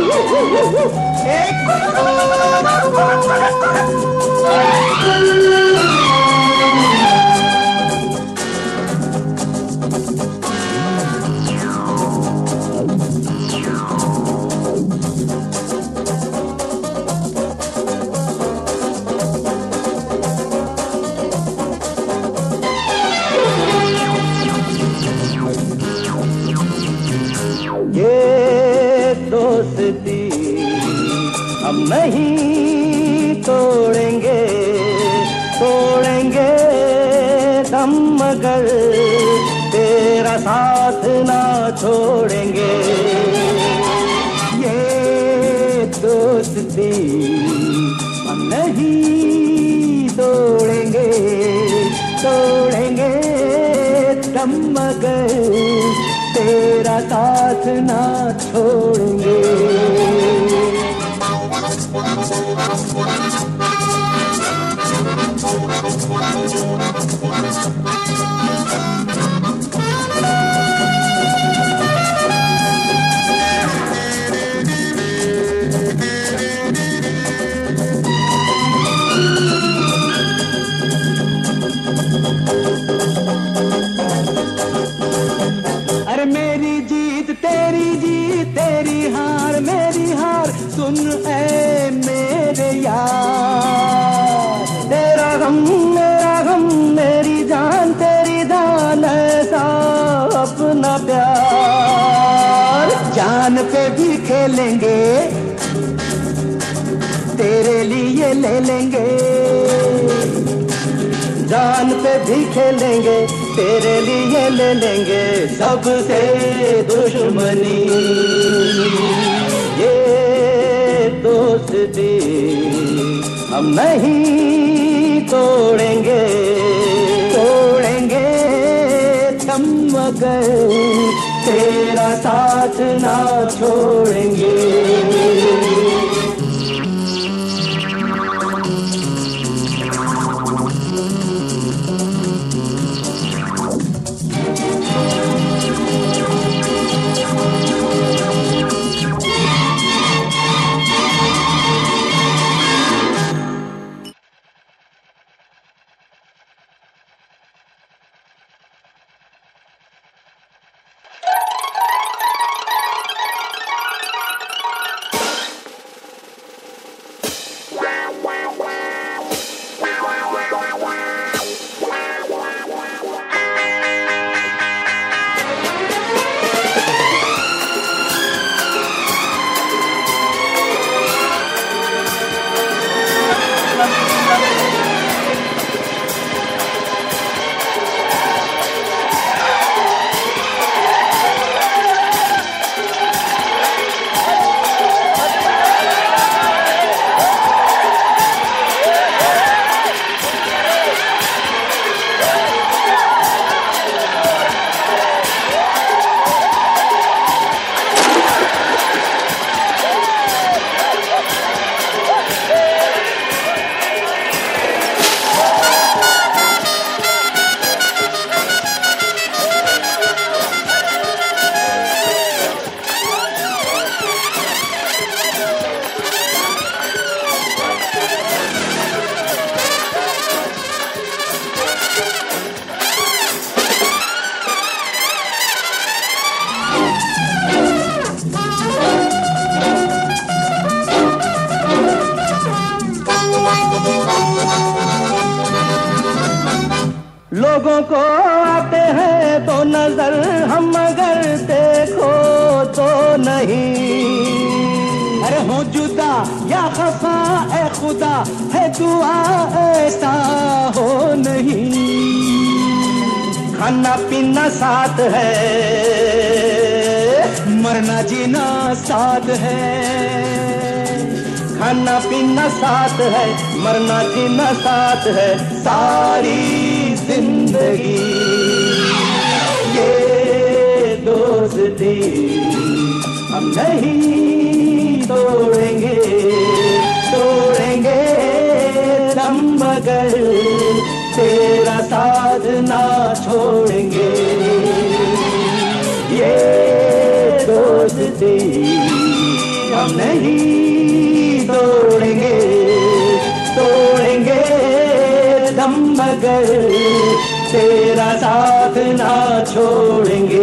ये दोस्ती हम नहीं तोड़ेंगे, तोड़ेंगे दम मगर तेरा साथ ना छोड़ेंगे। ये दोस्ती हम नहीं तोड़ेंगे, तोड़ेंगे दम मगर तेरा साथ ना छोड़ेंगे। अरे मेरी जीत तेरी जीत, तेरी हार मेरी हार, सुन ऐ मेरे यार। तेरा गम मेरा गम, मेरी जान तेरी जान, ऐसा अपना प्यार। जान पे भी खेलेंगे, तेरे लिए ले लेंगे। जान पे भी खेलेंगे, तेरे लिए ले लेंगे सबसे दुश्मनी। ये दोस्ती हम नहीं तोड़ेंगे, तोड़ेंगे हम मगर तेरा साथ ना छोड़ेंगे। लोगों को आते हैं तो नजर हम मगर देखो तो नहीं। अरे हो जुदा या खफा ए खुदा है दुआ ऐसा हो नहीं। खाना पीना साथ है, मरना जीना साथ है। खाना पीना साथ है, मरना जीना साथ है, सारी जिंदगी। ये दोस्ती हम नहीं तोड़ेंगे, तोड़ेंगे दम मगर तेरा साथ ना छोड़ेंगे। ये दोस्ती हम हम नहीं तोड़ेंगे, तोड़ेंगे दम मगर तेरा साथ ना छोड़ेंगे।